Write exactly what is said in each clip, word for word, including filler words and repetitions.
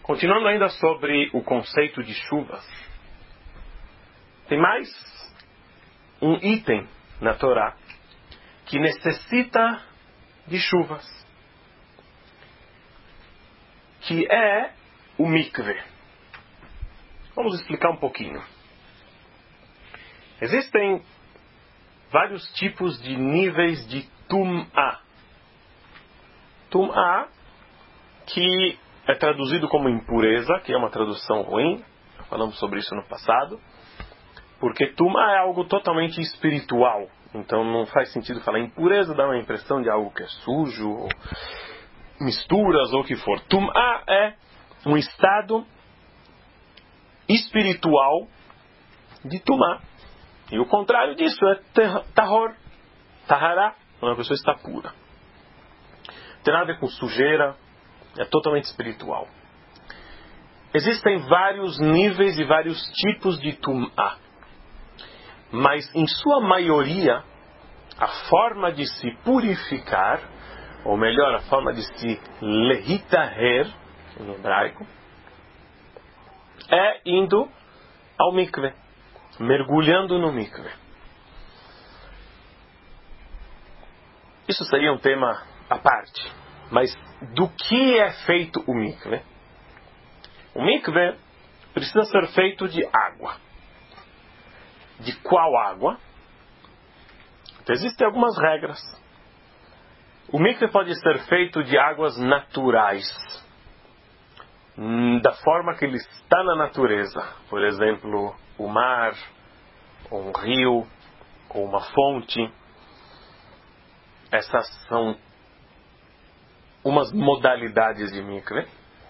Continuando ainda sobre o conceito de chuvas, tem mais um item na Torá que necessita de chuvas, que é o mikve. Vamos explicar um pouquinho. Existem vários tipos de níveis de tum'ah. Tum'ah, que é traduzido como impureza, que é uma tradução ruim. Falamos sobre isso no passado. Porque tum'ah é algo totalmente espiritual. Então não faz sentido falar impureza, dá uma impressão de algo que é sujo, ou misturas, ou o que for. Tum'ah é um estado espiritual de tum'ah. E o contrário disso é tahor, tahará, quando a pessoa está pura. Não tem nada a ver com sujeira, é totalmente espiritual. Existem vários níveis e vários tipos de tum'ah. Mas, em sua maioria, a forma de se purificar, ou melhor, a forma de se lehitaher, em hebraico, é indo ao mikve, mergulhando no mikve. Isso seria um tema à parte. Mas do que é feito o mikve? O mikve precisa ser feito de água. De qual água? Então, existem algumas regras. O mikve pode ser feito de águas naturais, da forma que ele está na natureza. Por exemplo, o mar, ou um rio, ou uma fonte. Essas são umas modalidades de mikve.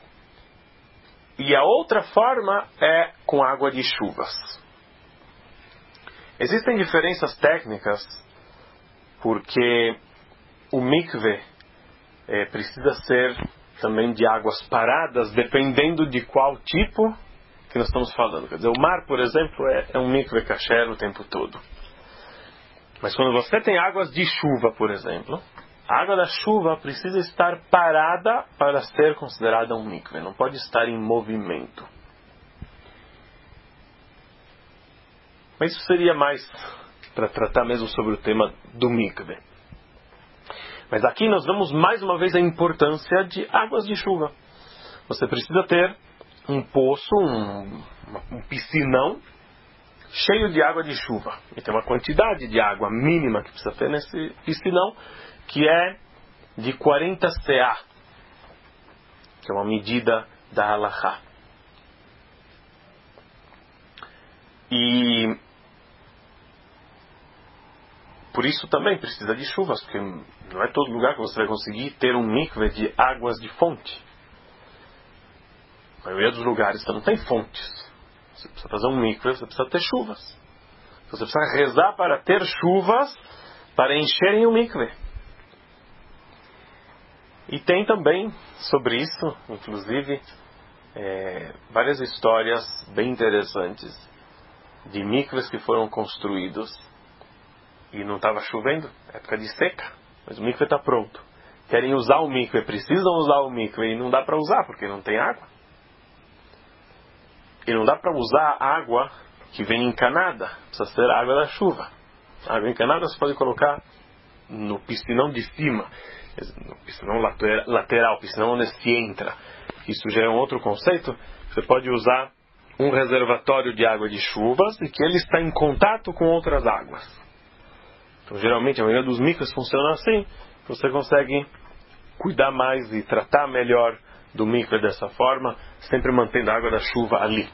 E a outra forma é com água de chuvas. Existem diferenças técnicas, porque o mikve é, precisa ser também de águas paradas, dependendo de qual tipo que nós estamos falando. Quer dizer, o mar, por exemplo, é, é um mikve kasher o tempo todo. Mas quando você tem águas de chuva, por exemplo, a água da chuva precisa estar parada para ser considerada um mikve. Não pode estar em movimento. Mas isso seria mais para tratar mesmo sobre o tema do mikve. Mas aqui nós vemos mais uma vez a importância de águas de chuva. Você precisa ter um poço, um, um piscinão cheio de água de chuva. E tem uma quantidade de água mínima que precisa ter nesse piscinão, que é de quarenta seá, que é uma medida da halachá. E por isso também precisa de chuvas, porque não é todo lugar que você vai conseguir ter um mikve de águas de fonte. A maioria dos lugares você não tem fontes. Você precisa fazer um mikve, você precisa ter chuvas. Você precisa rezar para ter chuvas para encherem o mikve. E tem também sobre isso, inclusive, é, várias histórias bem interessantes de mikves que foram construídos e não estava chovendo, época de seca, mas o mikve está pronto. Querem usar o mikve, precisam usar o mikve e não dá para usar porque não tem água. E não dá para usar água que vem encanada, precisa ser água da chuva. A água encanada você pode colocar no piscinão de cima, no piscinão lateral, piscinão onde se entra. Isso já é um outro conceito. Você pode usar um reservatório de água de chuvas e que ele está em contato com outras águas. Então, geralmente, a maioria dos mikves funciona assim. Você consegue cuidar mais e tratar melhor do mikve dessa forma, sempre mantendo a água da chuva ali.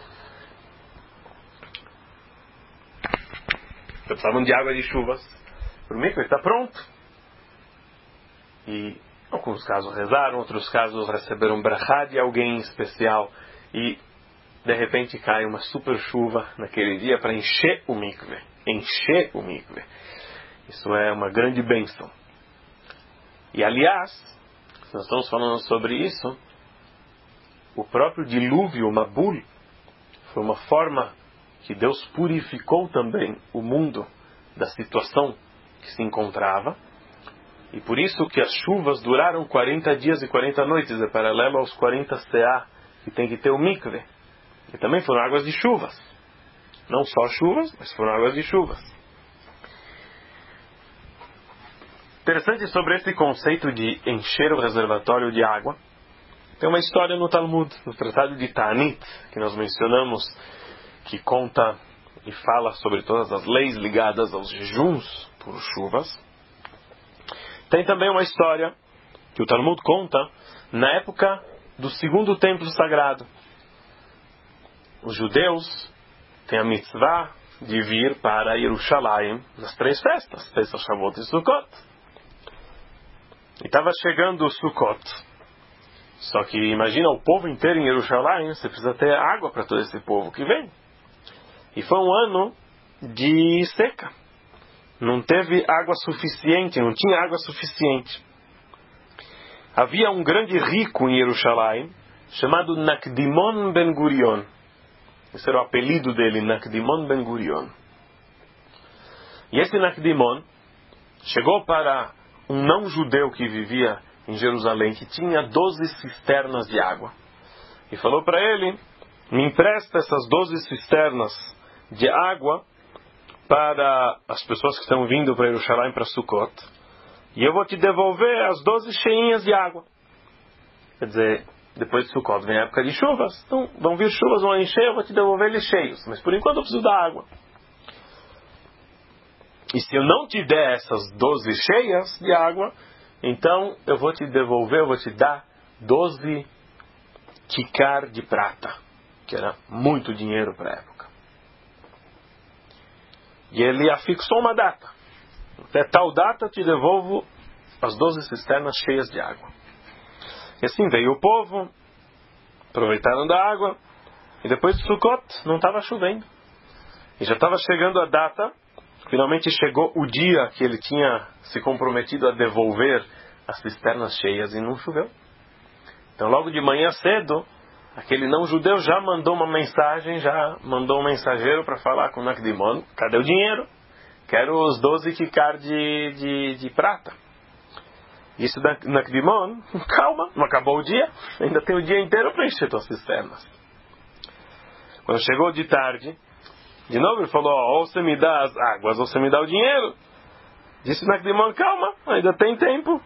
Você precisava de água de chuvas. O mikve está pronto. E, em alguns casos, rezaram, outros casos, receberam brachá de alguém especial. E, de repente, cai uma super chuva naquele dia para encher o mikve. Encher o mikve. Isso é uma grande bênção. E, aliás, se nós estamos falando sobre isso, o próprio dilúvio, o Mabul, foi uma forma que Deus purificou também o mundo da situação que se encontrava. E por isso que as chuvas duraram quarenta dias e quarenta noites, é paralelo aos quarenta seá que tem que ter o mikve. E também foram águas de chuvas. Não só chuvas, mas foram águas de chuvas. Interessante sobre esse conceito de encher o reservatório de água. Tem uma história no Talmud, no Tratado de Ta'anit, que nós mencionamos, que conta e fala sobre todas as leis ligadas aos jejuns por chuvas. Tem também uma história que o Talmud conta na época do segundo templo sagrado. Os judeus têm a mitzvah de vir para Jerusalém nas três festas, Pesach, Shavuot e Sukkot. E estava chegando o Sukkot. Só que imagina o povo inteiro em Jerusalém, você precisa ter água para todo esse povo que vem. E foi um ano de seca. Não teve água suficiente, não tinha água suficiente. Havia um grande rico em Jerusalém, chamado Nakdimon Ben Gurion. Esse era o apelido dele, Nakdimon Ben Gurion. E esse Nakdimon chegou para um não-judeu que vivia em Jerusalém, que tinha doze cisternas de água. E falou para ele, me empresta essas doze cisternas de água para as pessoas que estão vindo para Jerusalém, para Sukkot. E eu vou te devolver as doze cheinhas de água. Quer dizer, depois de Sukkot vem a época de chuvas. Então vão vir chuvas, vão encher, eu vou te devolver eles cheios. Mas por enquanto eu preciso da água. E se eu não te der essas doze cheias de água, então eu vou te devolver, eu vou te dar doze kikar de prata, que era muito dinheiro para a época. E ele afixou uma data. Até tal data eu te devolvo as doze cisternas cheias de água. E assim veio o povo, aproveitaram da água, e depois de Sukkot não estava chovendo. E já estava chegando a data. Finalmente chegou o dia que ele tinha se comprometido a devolver as cisternas cheias e não choveu. Então logo de manhã cedo, aquele não-judeu já mandou uma mensagem, já mandou um mensageiro para falar com o Nakdimon, cadê o dinheiro? Quero os doze kikar de, de, de prata. Disse o Nakdimon, calma, não acabou o dia, ainda tem o dia inteiro para encher tuas cisternas. Quando chegou de tarde, de novo ele falou, ou você me dá as águas, ou você me dá o dinheiro. Disse o Nakdimon, calma, ainda tem tempo.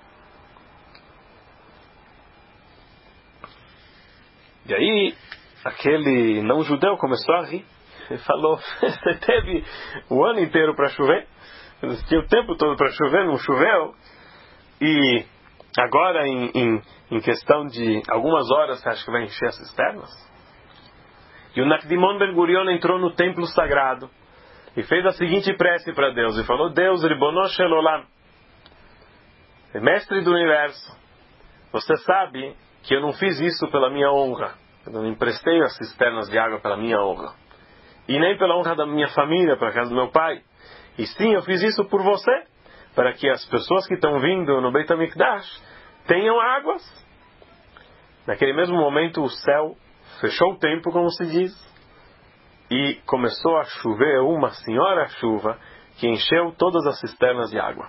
E aí, aquele não-judeu começou a rir. Ele falou, você teve o ano inteiro para chover? Você tinha o tempo todo para chover, não choveu? E agora, em, em, em questão de algumas horas, você acha que vai encher as cisternas? E o Nakdimon Ben Gurion entrou no templo sagrado e fez a seguinte prece para Deus. E falou, Deus, Ribono Shel Olam, mestre do universo, você sabe que eu não fiz isso pela minha honra. Eu não emprestei as cisternas de água pela minha honra. E nem pela honra da minha família, para a casa do meu pai. E sim, eu fiz isso por você, para que as pessoas que estão vindo no Beit HaMikdash tenham águas. Naquele mesmo momento o céu fechou o tempo, como se diz, e começou a chover uma senhora chuva que encheu todas as cisternas de água.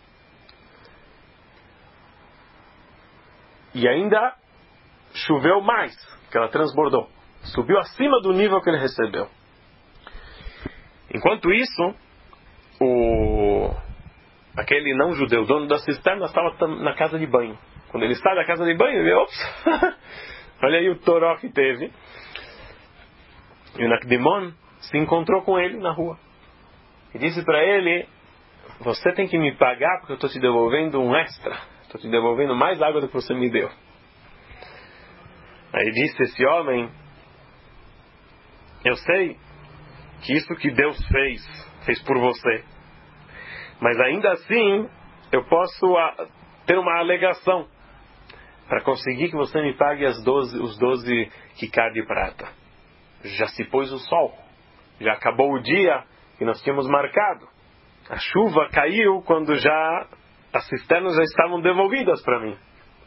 E ainda choveu mais, que ela transbordou. Subiu acima do nível que ele recebeu. Enquanto isso, o... aquele não-judeu, dono da cisterna, estava na casa de banho. Quando ele sai da casa de banho, ele vê, ops, olha aí o toró que teve. E o Nakdimon se encontrou com ele na rua. E disse para ele, você tem que me pagar porque eu estou te devolvendo um extra. Estou te devolvendo mais água do que você me deu. Aí disse esse homem, eu sei que isso que Deus fez, fez por você. Mas ainda assim, eu posso ter uma alegação para conseguir que você me pague as doze, os doze kikar de prata. Já se pôs o sol. Já acabou o dia que nós tínhamos marcado. A chuva caiu quando já as cisternas já estavam devolvidas para mim.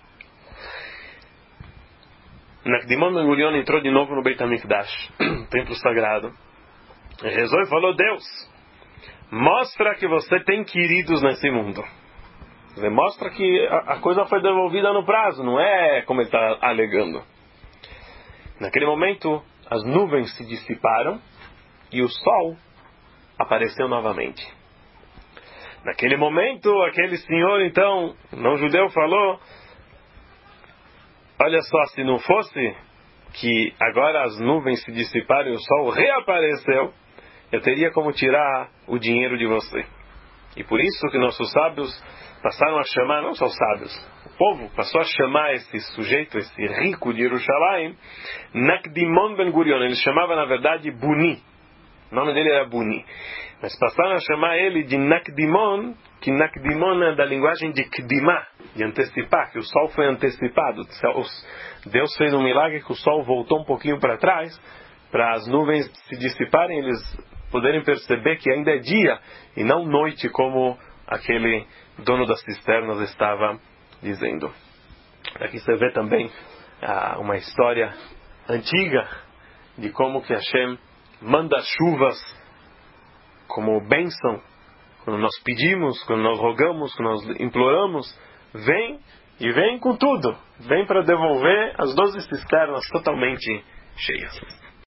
Nakdimon Ben Gurion entrou de novo no Beit HaMikdash, templo sagrado. E rezou e falou, Deus, mostra que você tem queridos nesse mundo. Quer dizer, mostra que a, a coisa foi devolvida no prazo, não é como ele está alegando. Naquele momento, as nuvens se dissiparam e o sol apareceu novamente. Naquele momento, aquele senhor, então, não judeu, falou: olha só, se não fosse que agora as nuvens se dissiparam e o sol reapareceu, eu teria como tirar o dinheiro de você. E por isso que nossos sábios passaram a chamar, não só os sábios, o povo passou a chamar esse sujeito, esse rico de Jerusalém, Nakdimon Ben Gurion. Ele chamava, na verdade, Buni. O nome dele era Buni. Mas passaram a chamar ele de Nakdimon, que Nakdimon é da linguagem de Kdimá, de antecipar, que o sol foi antecipado. Deus fez um milagre que o sol voltou um pouquinho para trás, para as nuvens se dissiparem, eles poderem perceber que ainda é dia e não noite, como aquele dono das cisternas estava dizendo. Aqui você vê também ah, uma história antiga de como que Hashem manda chuvas como bênção. Quando nós pedimos, quando nós rogamos, quando nós imploramos, vem e vem com tudo. Vem para devolver as doze cisternas totalmente cheias.